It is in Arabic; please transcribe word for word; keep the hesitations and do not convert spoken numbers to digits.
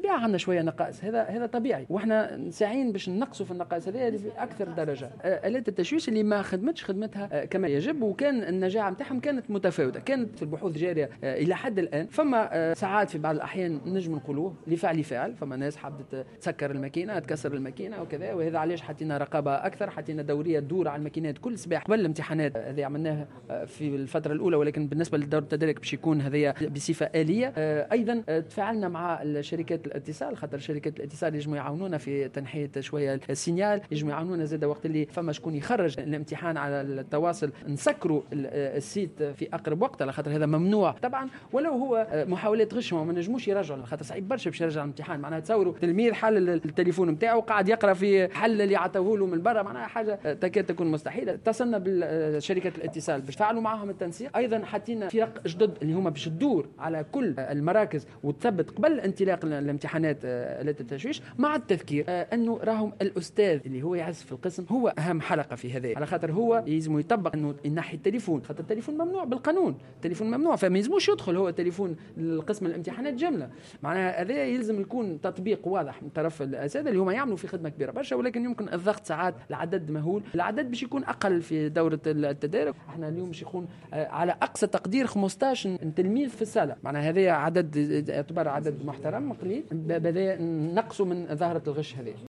بالطبيعه عندنا شويه نقائص، هذا هذا طبيعي، واحنا ساعين باش نقصوا في النقائص هذه في اكثر درجه. آلات التشويش اللي ما خدمتش خدمتها كما يجب، وكان النجاعه نتاعهم كانت متفاوته، كانت البحوث جاريه الى حد الان. فما ساعات في بعض الاحيان نجم نقولوه لفعل فعل، فما ناس حبت تسكر الماكينه تكسر الماكينه وكذا، وهذا علاش حطينا رقابه اكثر، حطينا دوريه تدور على الماكينات كل صباح قبل الامتحانات. هذه عملناها في الفتره الاولى، ولكن بالنسبه للدور التدريك باش يكون هذه بصفه آلية. ايضا تفاعلنا مع شركات الاتصال، خاطر شركات الاتصال يجموا يعاونونا في تنحيه شويه السينيال، يجموا يعاونونا زاد وقت اللي فما شكون يخرج الامتحان على التواصل نسكروا السيت في اقرب وقت، على خاطر هذا ممنوع طبعا، ولو هو محاولات غش ما نجموش يرجعوا، خاطر صعيب برشا باش يرجع الامتحان. معناها تصوروا تلميذ حل التليفون نتاعو قاعد يقرا في حل اللي عطوه له من برا، معناها حاجه تكاد تكون مستحيله. اتصلنا بالشركه الاتصال باش فعلوا معاهم التنسيق. ايضا حطينا فرق جدد اللي هما باش تدور على كل المراكز وتثبت قبل انطلاق الامتحانات آلات التشويش، مع التذكير انه راهم الاستاذ اللي هو يعزف في القسم هو اهم حلقه في هذا، على خاطر هو يلزم يطبق انه ينحي التليفون، خاطر التليفون ممنوع بالقانون، التليفون ممنوع، فما يلزموش يدخل هو التليفون للقسم الامتحانات جمله. معناها هذا يلزم يكون تطبيق واضح من طرف الاساتذه اللي هما يعملوا في خدمه كبيره برشا، ولكن يمكن الضغط ساعات العدد مهول، العدد باش يكون اقل في دوره التدارك. احنا اليوم باش يكون على اقصى تقدير خمسطاش تلميذ في الساله، معناها هذا عدد يعتبر عدد محترم قليل، بدا نقصوا من ظاهره الغش هذه.